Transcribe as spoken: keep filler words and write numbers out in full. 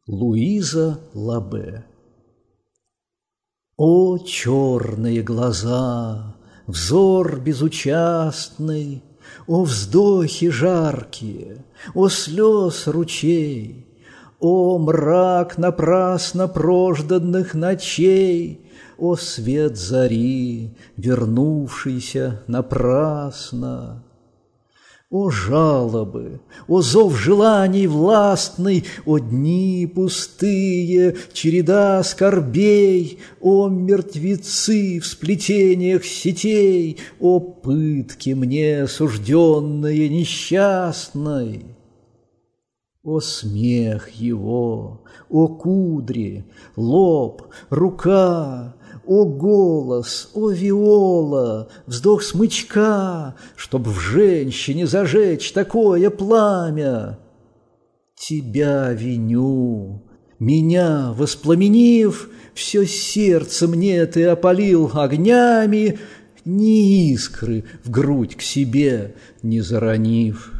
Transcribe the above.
Луиза Лабе. О, черные глаза, взор безучастный, О, вздохи жаркие, о, слез ручей, О, мрак напрасно прожданных ночей, О, свет зари, вернувшийся напрасно! О, жалобы, о, зов желаний властный, О, дни пустые, череда скорбей, О, мертвецы в сплетениях сетей, О, пытки мне сужденные несчастной! О, смех его, о, кудри, лоб, рука, о, голос, о, виола, вздох смычка, чтоб в женщине зажечь такое пламя! Тебя виню, меня воспламенив, все сердце мне ты опалил огнями, ни искры в грудь к себе не заронив.